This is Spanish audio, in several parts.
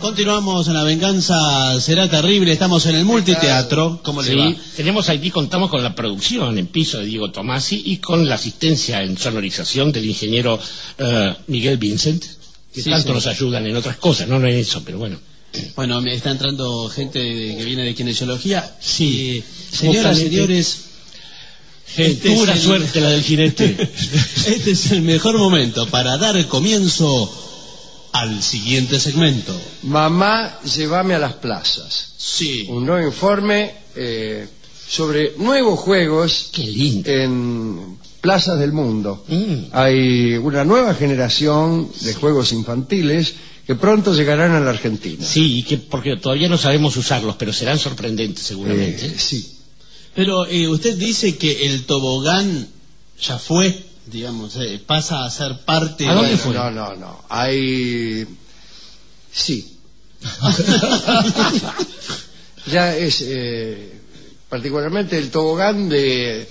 Continuamos en La Venganza Será Terrible. Estamos en el multiteatro. ¿Cómo le va? Tenemos aquí, contamos con la producción en piso de Diego Tomasi y con la asistencia en sonorización del ingeniero Miguel Vincent, que tanto nos ayudan en otras cosas, no en eso, pero bueno. Bueno, me está entrando gente que viene de kinesiología. Sí. Señoras, señores, pura suerte la del jinete. Este es el mejor momento para dar comienzo al siguiente segmento. Mamá, llévame a las plazas. Sí. Un nuevo informe sobre nuevos juegos. Qué lindo. En plazas del mundo. Hay una nueva generación de juegos infantiles que pronto llegarán a la Argentina. Sí, y que porque todavía no sabemos usarlos, pero serán sorprendentes seguramente. Sí. Pero usted dice que el tobogán ya fue, digamos, pasa a ser parte... ¿A dónde de... fue? No. Hay... Sí. Ya es... particularmente el tobogán de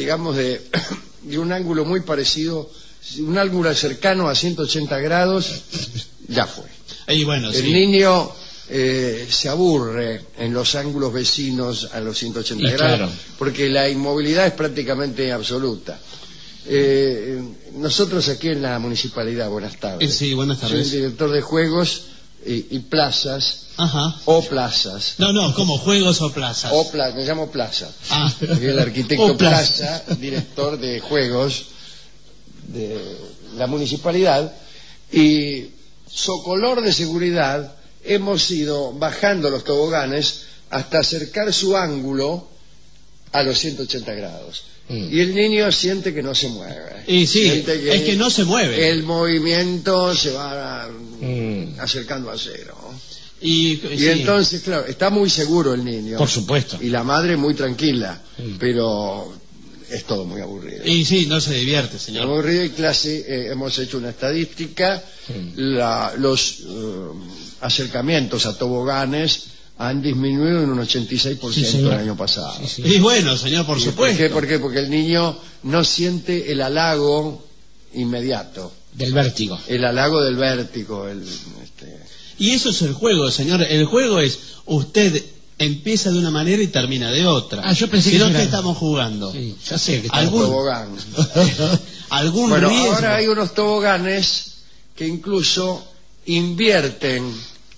un ángulo muy parecido, un ángulo cercano a 180 grados, ya fue. Y bueno, el niño se aburre en los ángulos vecinos a los 180 grados, claro, porque la inmovilidad es prácticamente absoluta. Nosotros aquí en la municipalidad, buenas tardes. Sí, buenas tardes. Soy el director de juegos y plazas. Ajá. O plazas. No, ¿cómo? ¿Juegos o plazas? Me llamo Plaza. Ah. El arquitecto Plaza, director de juegos de la municipalidad. Y socolor de seguridad, hemos ido bajando los toboganes hasta acercar su ángulo a los 180 grados. Y el niño siente que no se mueve. Y sí, es que no se mueve. El movimiento se va acercando a cero. Y sí, entonces, claro, está muy seguro el niño. Por supuesto. Y la madre muy tranquila, pero es todo muy aburrido. Y sí, no se divierte, señor. Aburrido y clase, hemos hecho una estadística, los acercamientos a toboganes han disminuido en un 86% el año pasado. Sí. Y bueno, señor, por supuesto. ¿Por qué? Porque el niño no siente el halago inmediato. Del vértigo. El halago del vértigo. Y eso es el juego, señor. El juego es, usted empieza de una manera y termina de otra. Yo pensé que no ¿qué estamos jugando? Sí, ya sé que ¿Algún tobogán? ¿Algún riesgo? Ahora hay unos toboganes que incluso invierten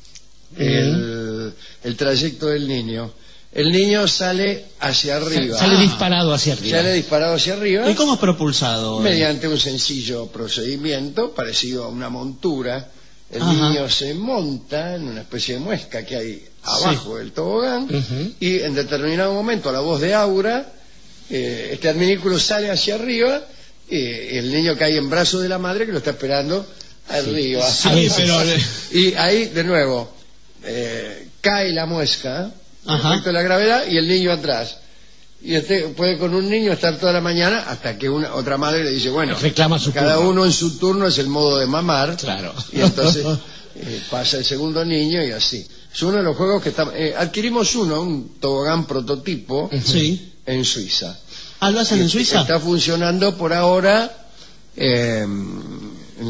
el trayecto del niño. El niño sale hacia arriba. Sale disparado hacia arriba. ¿Y cómo es propulsado? Mediante un sencillo procedimiento parecido a una montura. El niño se monta en una especie de muesca que hay abajo del tobogán y en determinado momento, a la voz de Aura, este adminículo sale hacia arriba y el niño cae en brazos de la madre que lo está esperando arriba. Y ahí, de nuevo, cae la muesca, efecto de la gravedad, y el niño atrás. Y puede con un niño estar toda la mañana hasta que otra madre le dice, bueno, reclama su cada turno. uno en su turno, es el modo de mamar. Claro. Y entonces pasa el segundo niño y así. Es uno de los juegos que adquirimos un tobogán prototipo en Suiza. ¿Ah, lo hacen en Suiza? Está funcionando por ahora en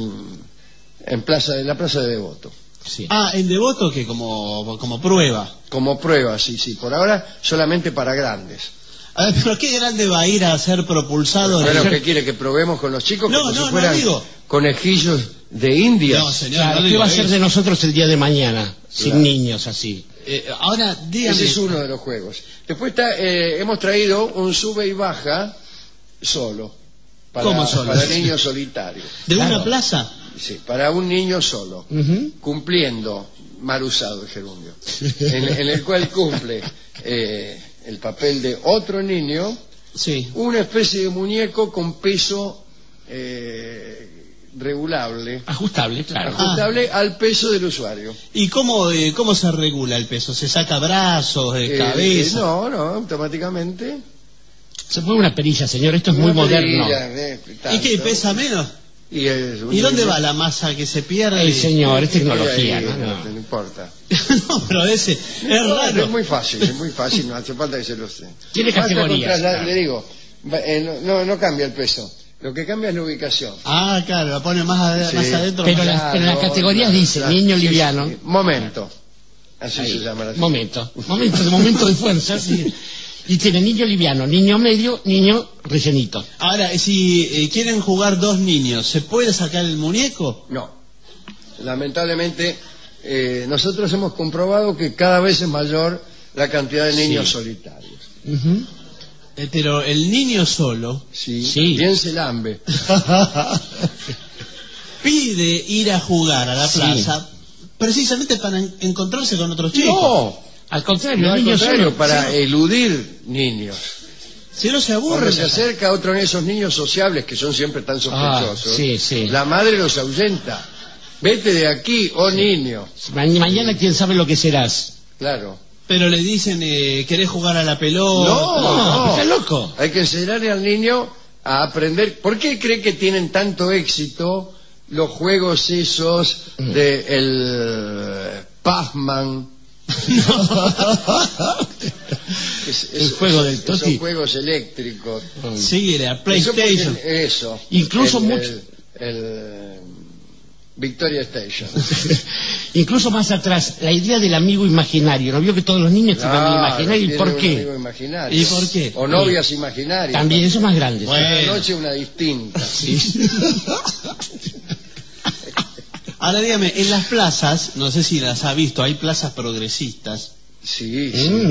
la Plaza de Devoto. Sí. Ah, en Devoto, que como prueba. Como prueba, sí. Por ahora solamente para grandes. A ver, pero ¿qué grande va a ir a ser propulsado? Bueno, ¿qué quiere? ¿Que probemos con los chicos? No, como no, si fueran conejillos de India. No, señor, claro, ¿qué va a ser de nosotros el día de mañana? Sin niños así. Ahora, dígame. Ese es uno de los juegos. Después hemos traído un sube y baja solo. ¿Cómo solo? Para niños solitarios. ¿De una plaza? Sí, para un niño solo. Cumpliendo, mal usado el gerundio, en el cual cumple el papel de otro niño, una especie de muñeco con peso regulable. Ajustable, claro. Ajustable al peso del usuario. ¿Y cómo se regula el peso? ¿Se saca brazos, cabeza? No, automáticamente. Se pone una perilla, señor, esto es muy moderno. ¿Y qué, pesa menos? ¿Y dónde va la masa que se pierde? Señor, es tecnología. No importa. No, pero ese es raro. Es muy fácil, no hace falta que se lo sé. Tiene categorías. Le digo, no cambia el peso. Lo que cambia es la ubicación. Ah, claro, lo pone más adentro. Pero en las categorías dice niño liviano. Momento. Así Ahí, se llama la momento de fuerza. Sí. Y tiene niño liviano, niño medio, niño rellenito. Ahora, si quieren jugar dos niños, ¿se puede sacar el muñeco? No. Lamentablemente, nosotros hemos comprobado que cada vez es mayor la cantidad de niños solitarios. Pero el niño solo Sí. Bien se lambe. pide ir a jugar a la plaza precisamente para encontrarse con otros chicos. No, al contrario, al niño contrario, solo. para eludir niños. Si no se aburre. Cuando se acerca a otro de esos niños sociables que son siempre tan sospechosos, sí. la madre los ahuyenta. Vete de aquí, oh niño. Mañana quién sabe lo que serás. Claro. Pero le dicen, ¿querés jugar a la pelota? No. Está loco. Hay que enseñarle al niño a aprender. ¿Por qué cree que tienen tanto éxito los juegos esos de el Pac-Man? El juego del Toti. Esos juegos eléctricos. Sí, la PlayStation. Eso. Incluso el Victoria Station. Incluso más atrás, la idea del amigo imaginario. ¿No vio que todos los niños tienen amigo imaginario? ¿Y por qué? Amigo imaginario. ¿Y por qué? O novias imaginarias. También, eso es más grande. Cada noche una distinta. Ahora dígame, en las plazas, no sé si las ha visto, hay plazas progresistas Sí.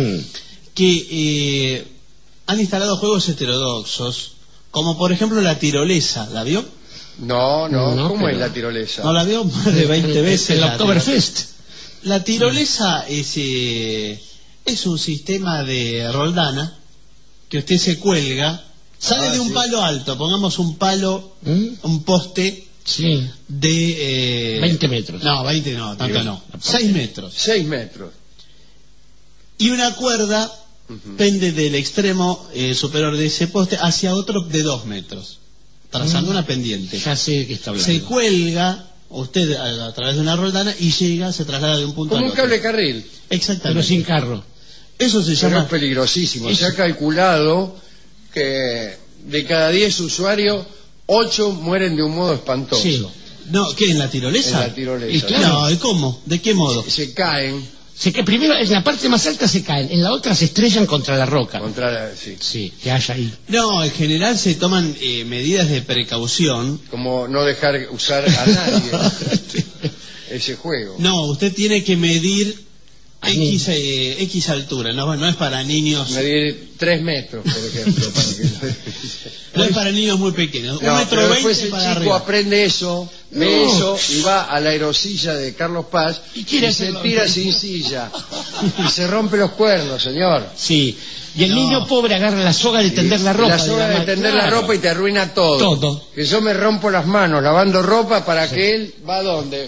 que han instalado juegos heterodoxos, como por ejemplo la tirolesa. ¿La vio? No, ¿cómo pero- es la tirolesa? ¿No la vio? Más de 20 veces. El la Oktoberfest. La tirolesa es un sistema de roldana que usted se cuelga, sale de un palo alto, pongamos un palo, un poste Sí. de... 20 metros. No, 20 no, tanto no. 6 metros. 6 metros. Y una cuerda pende del extremo superior de ese poste hacia otro de 2 metros, trazando una pendiente. Ya sé de qué está hablando. Se cuelga usted a través de una roldana y llega, se traslada de un punto Como al un otro. cable carril. Exactamente. Pero sin carro. Eso se Pero llama... es peligrosísimo. Eso. Se ha calculado que de cada 10 usuarios, 8 mueren de un modo espantoso. Sí. No, ¿qué? ¿En la tirolesa? En la tirolesa. Y claro. No, ¿y cómo? ¿De qué modo? Se caen Sé que primero en la parte más alta se caen, en la otra se estrellan contra la roca. contra la... Sí. Sí, que haya ahí. No, en general se toman medidas de precaución. Como no dejar usar a nadie ese juego. No, usted tiene que medir Ahí. X altura, no es para niños, Medir 3 metros, por ejemplo. Para que... no es para niños muy pequeños, No, 1,20 pero m después el para chico arriba. aprende eso, ve eso y va a la aerosilla de Carlos Paz Y quiere se hacerlo. tira sin silla y se rompe los cuernos, señor. Sí. Y el No. niño pobre agarra la soga de tender la ropa. La soga de tender la ropa y te arruina todo. Todo. Que yo me rompo las manos lavando ropa para que él va a dónde.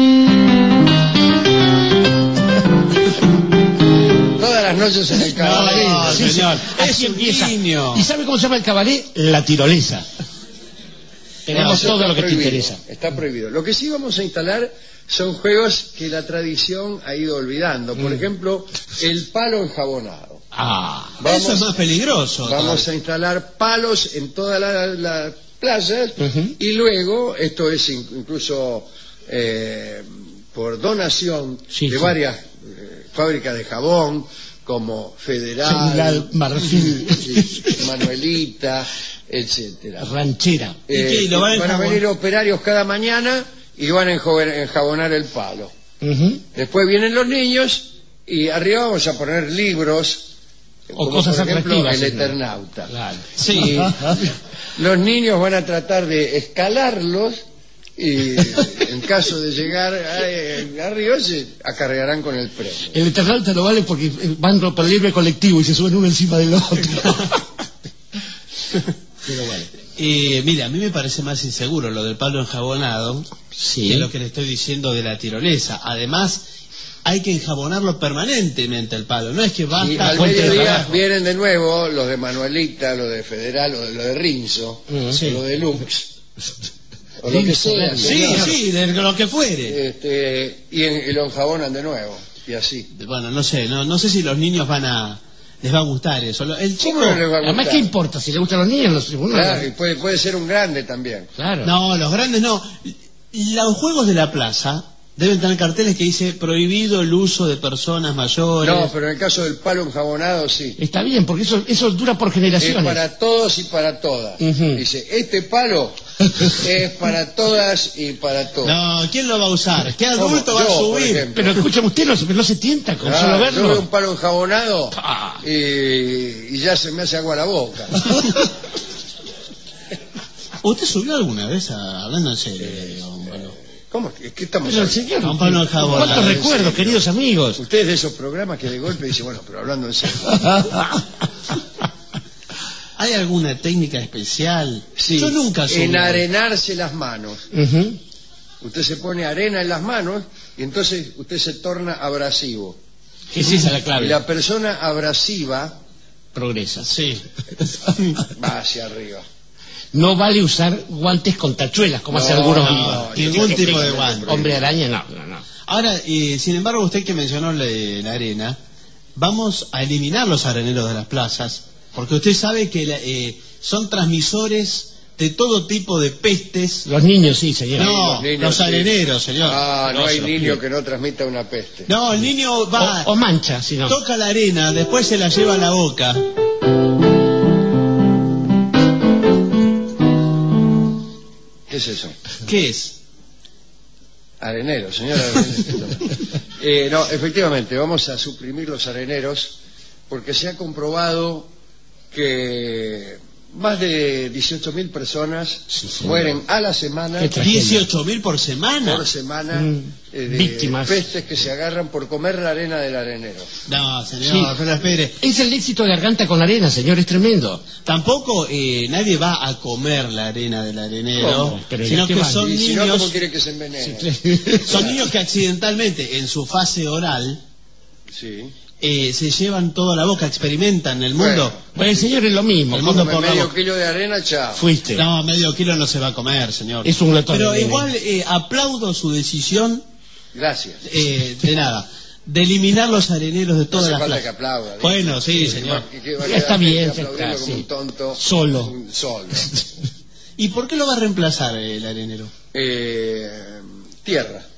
Todas las noches en el cabaret. No, Sí, señor, así es un empieza. niño. ¿Y sabe cómo se llama el cabaret? La tirolesa. Tenemos Eso todo está lo que te prohibido, interesa. Está prohibido. Lo que sí vamos a instalar son juegos que la tradición ha ido olvidando. Por ejemplo, el palo enjabonado. Ah. Eso es más peligroso. Vamos a instalar palos en todas las playas y luego, esto es incluso por donación Sí, de sí. varias fábricas de jabón, como General Marfil. Manuelita, etcétera. Ranchera. ¿Y qué? ¿Lo van a Van a enjabonar? venir operarios cada mañana y van a enjabonar el palo. Después vienen los niños y arriba vamos a poner libros O como cosas por ejemplo atractivas, El ¿no? Eternauta. Claro. Sí. Y los niños van a tratar de escalarlos y en caso de llegar arriba se acarrearán con el premio. El Eternauta lo vale porque van por el libre colectivo y se suben uno encima del otro. Pero bueno. Mira, a mí me parece más inseguro lo del palo enjabonado Sí. que lo que le estoy diciendo de la tirolesa. Además, hay que enjabonarlo permanentemente el palo. No es que Y basta... al fuente de mediodía trabajo. vienen de nuevo los de Manuelita, los de Federal, los de Rinzo, Sí. los de Lux, o lo que sea. Sí, señor. sí, de lo que fuere. Y lo enjabonan de nuevo, y así. Bueno, no sé si los niños van a les va a gustar eso. El chico... ¿Cómo no les va a Además, gustar? ¿qué importa? Si le gustan los niños, Claro, y puede ser un grande también. Claro. No, los grandes no. Los juegos de la plaza deben tener carteles que dice prohibido el uso de personas mayores. No, pero en el caso del palo enjabonado sí. Está bien, porque eso dura por Es generaciones. para todos y para todas. Dice, este palo es para todas y para todos. No, ¿quién lo va a usar? ¿Qué ¿Cómo? adulto va a Yo, por subir? ejemplo. Pero escúchame, usted no se tienta con Ah, solo yo verlo. veo un palo enjabonado Ah. y ya se me hace agua la boca. ¿Usted subió alguna vez hablando en serio? Bueno. ¿Cómo? ¿Qué estamos Pero el hablando? señor, Un palo enjabonado, ¿cuántos en recuerdos, serio. queridos amigos? Ustedes de esos programas que de golpe dicen, bueno, pero hablando en serio. ¿Hay alguna técnica especial? Sí, Yo nunca subí. enarenarse las manos. Ujú. Usted se pone arena en las manos y entonces usted se torna abrasivo. ¿Qué es esa la Y clave? la persona abrasiva Progresa. Sí. va hacia arriba. No vale usar guantes con tachuelas, como hace No, algunos no, amigos. ningún tipo de guante. Hombre araña, no. Ahora, sin embargo, usted que mencionó la arena, vamos a eliminar los areneros de las plazas, porque usted sabe que son transmisores de todo tipo de pestes. Los niños sí, señor. No, los niños, los sí. areneros, señor. Ah, no No, hay se lo niño pido. que no transmita una peste. No, el niño va, O mancha, si no. toca la arena, después se la lleva a la boca. ¿Qué es eso? ¿Qué es? Arenero, señora. No, efectivamente, vamos a suprimir los areneros porque se ha comprobado que más de 18.000 personas Sí, señor. mueren a la semana Qué tragedia. 18.000 por semana. de Víctimas. pestes que se agarran por comer la arena del arenero. No, señor, Sí. pero espere. Es el éxito de Garganta con arena, señor, es tremendo. Tampoco nadie va a comer la arena del arenero, ¿Cómo? Pero sino ya que que van. son Y si no, niños, ¿cómo quiere que se envenene? son niños que accidentalmente en su fase oral Sí. se llevan toda la boca, experimentan el mundo. Bueno, el señor es lo mismo. El mundo Come por la medio boca. kilo de arena, chao. Fuiste. No, medio kilo no se va a comer, señor. Es un glotón. Pero nene. igual aplaudo su decisión, Gracias. de nada, de eliminar los areneros de No todas hace las falta plazas. que aplauda. ¿viste? Bueno, sí, señor. Que va a Ya quedar está bien, gente ya aplaudiendo está, como sí. un tonto. Solo. Solo. ¿Y por qué lo va a reemplazar el arenero? Tierra.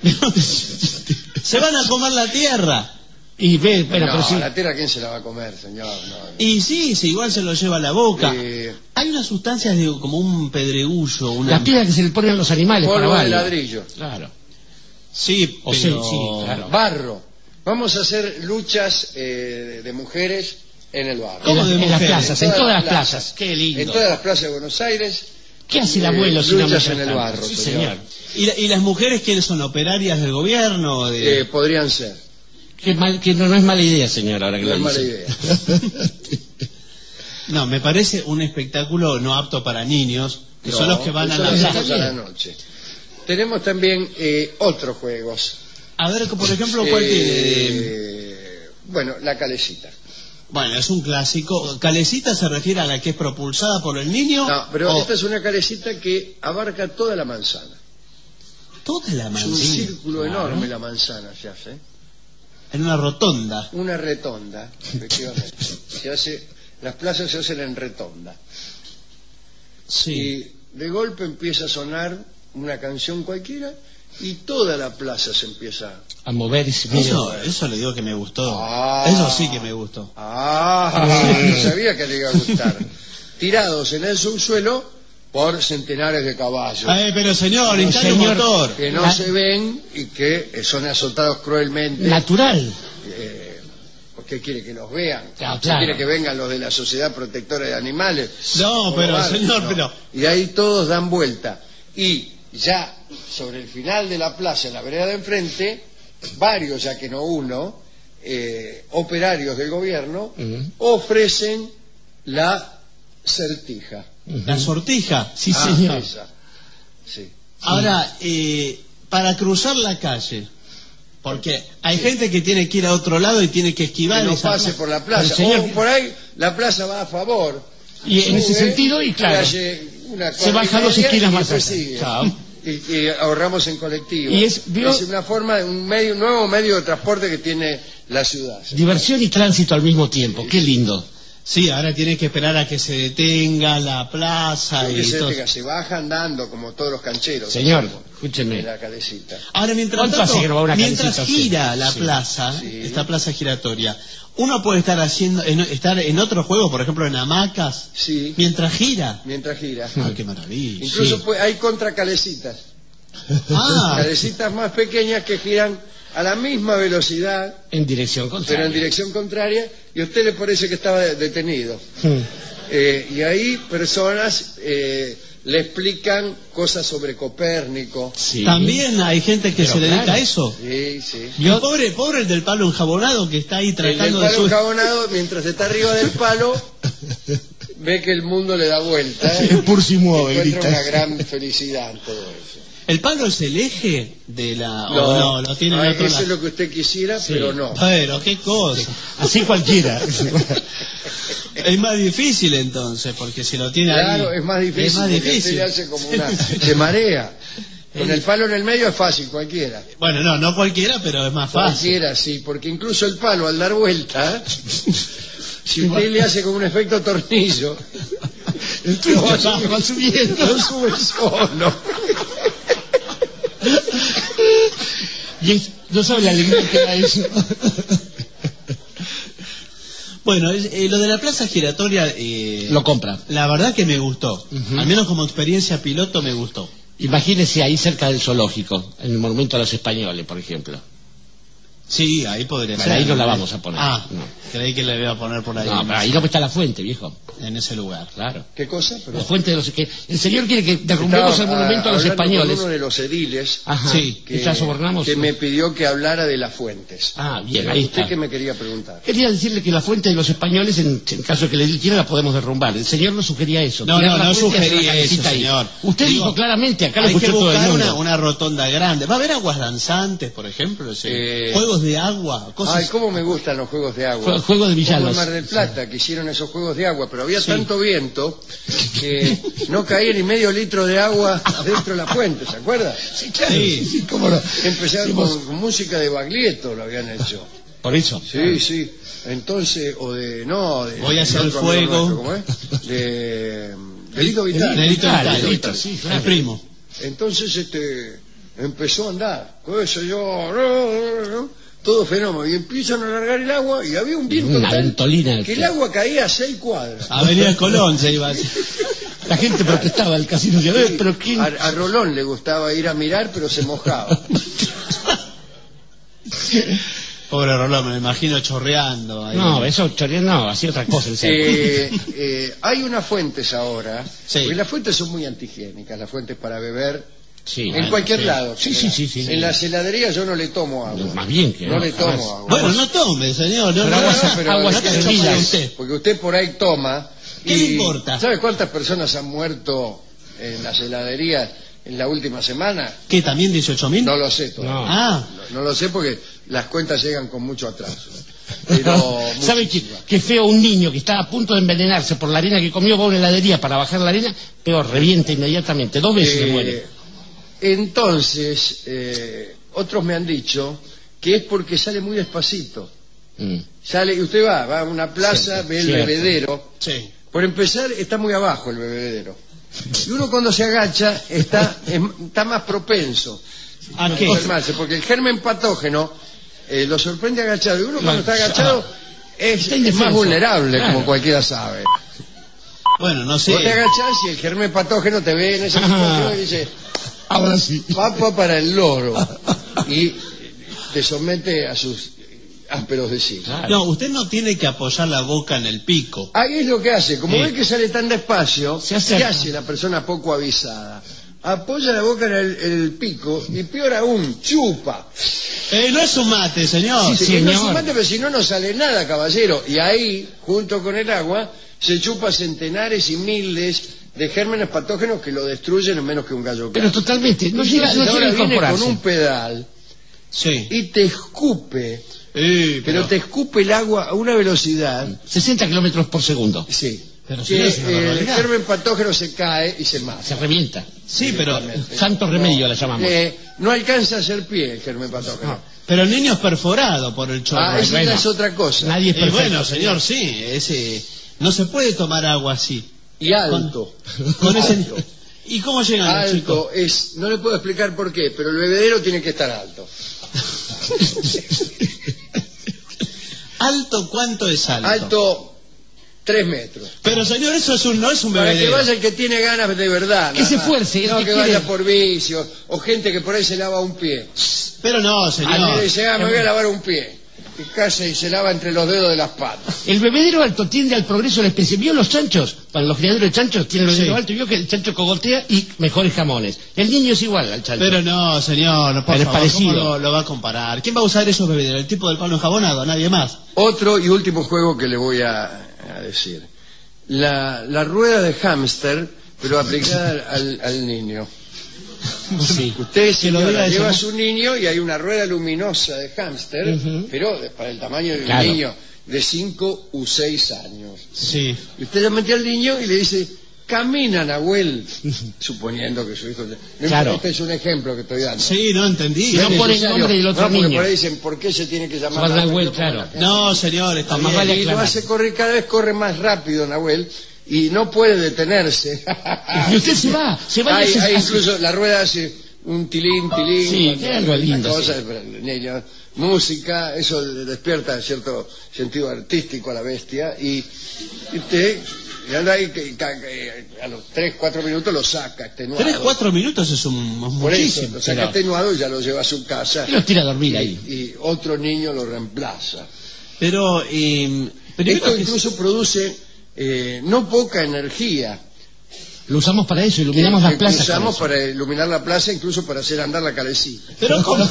Se van a comer la tierra. Y ve, bueno, No, pero sí. la tierra, ¿quién se la va a comer, señor? No. Y sí, igual se lo lleva a la boca. Eh, Hay unas sustancias como un pedregullo, una... Las piedras que se le ponen a los animales para polvo de varios. ladrillo. Claro. Sí, O pero... sí, claro. Barro. Vamos a hacer luchas de mujeres en el barro. ¿Cómo de En las mujeres? plazas, en todas las plazas. Qué En lindo. todas las plazas de Buenos Aires. ¿Qué hace el abuelo si no luchas me en el trata? barro, Sí, señor. señor. ¿Y las mujeres quiénes son? ¿Operarias del gobierno? Podrían ser. Que no es mala idea, señor, ahora que No lo es mala dice. idea. No, me parece un espectáculo no apto para niños, que son los que van a eso la lo plaza. hacemos a la noche. Tenemos también otros juegos. A ver, por ejemplo, ¿cuál tiene? Bueno, la calecita. Bueno, es un clásico. ¿Calecita se refiere a la que es propulsada por el niño? No, pero o esta es una calecita que abarca toda la manzana. toda la Es un manzana? círculo Claro. enorme la manzana se hace. En una rotonda. Una retonda, efectivamente. Las plazas se hacen en retonda. Sí. Y de golpe empieza a sonar una canción cualquiera y toda la plaza se empieza... A moverse. Eso le digo que me gustó. Ah. Eso sí que me gustó. No sabía que le iba a gustar. Tirados en el subsuelo por centenares de caballos. Pero señor, instale un señor, motor. Que no se ven y que son azotados cruelmente. Natural. ¿Por qué quiere que los vean? Claro, ¿Usted claro. quiere que vengan los de la Sociedad Protectora de Animales? No, pero, Por señor, no. pero... Y ahí todos dan vuelta. Y ya sobre el final de la plaza, en la vereda de enfrente, varios, ya que no uno, operarios del gobierno, ofrecen la sortija. La sortija. Sí, señor. Esa. Sí. Ahora, para cruzar la calle, porque hay gente que tiene que ir a otro lado y tiene que esquivar Que no esa pase plaza. por la plaza. Pero, señor, O por ahí la plaza va a favor. Y en ese Sube, sentido, y claro, calle, una se baja cuadra y 2 media esquinas y más después allá. sigue. Chao. y ahorramos en colectivo. Y es una forma, un nuevo medio de transporte que tiene la ciudad. Diversión y tránsito al mismo tiempo, qué lindo. Sí, ahora tiene que esperar a que se detenga la plaza y todo. Se baja andando como todos los cancheros. Señor, escúcheme. En la calecita. Ahora, mientras gira la plaza, esta plaza giratoria, uno puede estar estar en otro juego, por ejemplo en hamacas, mientras gira. Ah, qué maravilla. Incluso hay contracalecitas. Calecitas más pequeñas que giran a la misma velocidad, en dirección contraria. Pero en dirección contraria, y a usted le parece que estaba detenido. Y ahí personas le explican cosas sobre Copérnico. También hay gente que se dedica a eso. Sí. Y el pobre el del palo enjabonado que está ahí tratando de... El palo enjabonado, mientras está arriba del palo, ve que el mundo le da vuelta. Encuentra una gran felicidad en todo eso. ¿El palo es el eje de la...? No, lo tiene en otro eso lado. es lo que usted quisiera, pero no. Pero, qué cosa. Así cualquiera. Es más difícil entonces, porque si lo tiene ahí... Claro, es más difícil. Usted le hace como se marea. Con el palo en el medio es fácil, cualquiera. Bueno, no cualquiera, pero es más fácil. Cualquiera, sí, porque incluso el palo al dar vuelta, si usted le hace como un efecto tornillo, va subiendo. No sube solo. Y no sabe la alegría que da eso. Bueno, lo de la plaza giratoria... lo compra. La verdad que me gustó. Al menos como experiencia piloto me gustó. Imagínese ahí cerca del zoológico, en el Monumento a los Españoles, por ejemplo. Sí, ahí podría ser. Ahí no la vamos a poner. Creí que la iba a poner por ahí. No, pero ahí no está la fuente, viejo. En ese lugar. Claro. ¿Qué cosa? Perdón. La fuente de los... que el señor quiere que derrumbemos el monumento a los españoles. Uno de los ediles que me pidió que hablara de las fuentes. Bien, ahí está. ¿Usted qué me quería preguntar? Quería decirle que la fuente de los españoles, en caso de que le quiera, la podemos derrumbar. El señor no sugería eso. No sugería eso, señor. Usted dijo claramente, acá lo hay escuchó que todo el buscar mundo. una rotonda grande. ¿Va a haber aguas danzantes, por ejemplo? Juegos de agua, cosas... Ay, cómo me gustan los juegos de agua. Juegos de Villanos. Como en Mar del Plata, que hicieron esos juegos de agua, pero había tanto viento que no caía ni medio litro de agua dentro de la fuente, ¿se acuerda? Sí, claro. Sí, cómo no. Empezaron con música de Baglietto, lo habían hecho. ¿Por eso? Sí. Entonces, Voy a hacer el fuego. ¿Cómo es? De Lito Vitale. Lito Vitale, sí, claro. El primo. Entonces, empezó a andar. Por eso todo fenómeno, y empiezan a largar el agua y había un viento tal que el agua caía a 6 cuadras. Avenida Colón se iba. La gente protestaba del casino. Pero a Rolón le gustaba ir a mirar, pero se mojaba. Pobre Rolón, me lo imagino chorreando. Ahí. No, eso chorreando no, hacía otra cosa. Hay unas fuentes ahora, porque las fuentes son muy antihigiénicas, las fuentes para beber. En cualquier lado. Sí. En las heladerías yo no le tomo agua. Más bien que no le tomo agua. Bueno, no tome, señor. Porque usted por ahí toma. ¿Qué le importa? ¿Sabe cuántas personas han muerto en las heladerías en la última semana? ¿Qué, también 18.000? No lo sé todavía. No lo sé porque las cuentas llegan con mucho atraso. Pero ¿sabe qué feo un niño que está a punto de envenenarse por la arena que comió, va a una heladería para bajar la arena? Peor, revienta inmediatamente. 2 veces se muere. Entonces, otros me han dicho que es porque sale muy despacito. Sale, y usted va a una plaza, ve el bebedero. Por empezar, está muy abajo el bebedero. Y uno cuando se agacha está más propenso a enfermarse, porque el germen patógeno lo sorprende agachado. Y uno cuando está agachado es más vulnerable, como cualquiera sabe. Bueno, no sé. Vos te agachás y el germen patógeno te ve en esa situación y dice... Ahora sí. Papa para el loro. Y te somete a sus ásperos designios. No, usted no tiene que apoyar la boca en el pico. Ahí es lo que hace. Como ve que sale tan despacio, ¿qué hace la persona poco avisada? Apoya la boca en el pico y peor aún, chupa. No es un mate, señor. Sí, no es un mate, pero si no, no sale nada, caballero. Y ahí, junto con el agua, se chupa centenares y miles de gérmenes patógenos que lo destruyen en menos que un gallo. Pero totalmente, no llega a viene con un pedal y te escupe, pero te escupe el agua a una velocidad 60 kilómetros por segundo. Sí. Pero que el germen patógeno se cae y se mata. Se revienta. Sí, pero santo remedio la llamamos. No alcanza a hacer pie el germen patógeno. Pero el niño es perforado por el chorro. Eso ya es otra cosa. Nadie es perfecto. Bueno, señor, sí, no se puede tomar agua así. Y alto. Con ese... ¿Y cómo llegan los chicos? Alto, no le puedo explicar por qué, pero el bebedero tiene que estar alto. ¿Alto cuánto es alto? Alto 3 metros. Pero señor, eso no es un bebedero. Para que vaya el que tiene ganas de verdad. Que se esfuerce. No que vaya por vicio, o gente que por ahí se lava un pie. Pero no, señor. Me dice, me voy a lavar un pie. Y casi y se lava entre los dedos de las patas. El bebedero alto tiende al progreso de la especie. ¿Vio los chanchos? Para los criaderos de chanchos tienen el bebedero alto. Y vio que el chancho cogotea y mejores jamones. El niño es igual al chancho. Pero no, señor, por favor, parecido. ¿cómo lo va a comparar? ¿Quién va a usar esos bebederos? ¿El tipo del palo enjabonado? Nadie más. Otro y último juego que le voy a decir. La rueda de hámster, pero aplicada al niño. Sí. Usted lleva a su niño y hay una rueda luminosa de hámster, pero para el tamaño de un niño de 5 u 6 años. Sí. Y usted le mete al niño y le dice, camina, Nahuel, suponiendo que su hijo... Claro. Este es un ejemplo que estoy dando. Sí, no entendí. Si no pone el nombre del otro niño. Por ahí dicen, ¿por qué se tiene que llamar Nahuel? Claro. No, señor, está más bien. vale Y lo hace correr, cada vez corre más rápido, Nahuel, y no puede detenerse. Y usted se va. Hay incluso la rueda hace un tilín. Sí, qué algo lindo. Cosa, niño, música, eso le despierta cierto sentido artístico a la bestia, y usted anda ahí, a los 3-4 minutos lo saca extenuado. 3-4 minutos es muchísimo. Por eso, lo saca extenuado y ya lo lleva a su casa. Y lo tira a dormir ahí. Y otro niño lo reemplaza. Pero esto incluso produce no poca energía. Lo usamos para eso, iluminamos las plazas. Lo usamos para iluminar la plaza, incluso para hacer andar la calecita. Pero ¿cómo?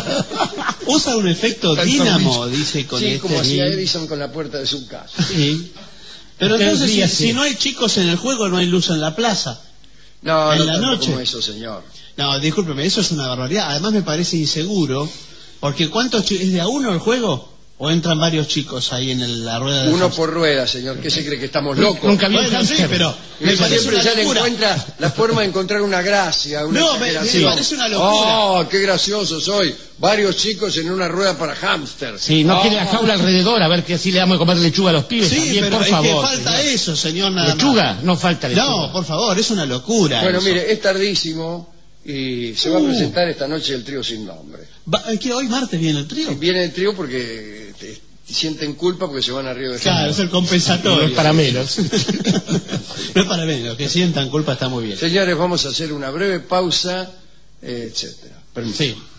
Usa un efecto dínamo, dice con sí, como hacía Edison con la puerta de su casa. Sí. Pero entonces, si no hay chicos en el juego, no hay luz en la plaza. No, en no la noche. como eso, señor. No, discúlpeme, eso es una barbaridad. Además me parece inseguro, porque ¿cuántos es de a uno el juego? ¿O entran varios chicos ahí en la rueda de Uno por rueda, señor. ¿Qué se cree que estamos locos? Nunca vi bueno, sí, pero me siempre ya le encuentra la forma de encontrar una gracia, una exageración. Me parece una locura. Oh, qué gracioso soy. Varios chicos en una rueda para hámster. Sí, no quiere la jaula alrededor, a ver que así le damos de comer lechuga a los pibes. Sí, también, pero por es favor, que falta señor. eso, señor, nada ¿Lechuga? más. No falta lechuga. No, por favor, es una locura. Bueno, eso. mire, es tardísimo y se va a presentar esta noche el trío sin nombre. ¿Que hoy martes viene el trío? Viene el trío porque sienten culpa porque se van a Río de Janeiro. Claro, es el compensatorio. No es para menos. No es para menos, que sientan culpa está muy bien. Señores, vamos a hacer una breve pausa, etcétera. Sí.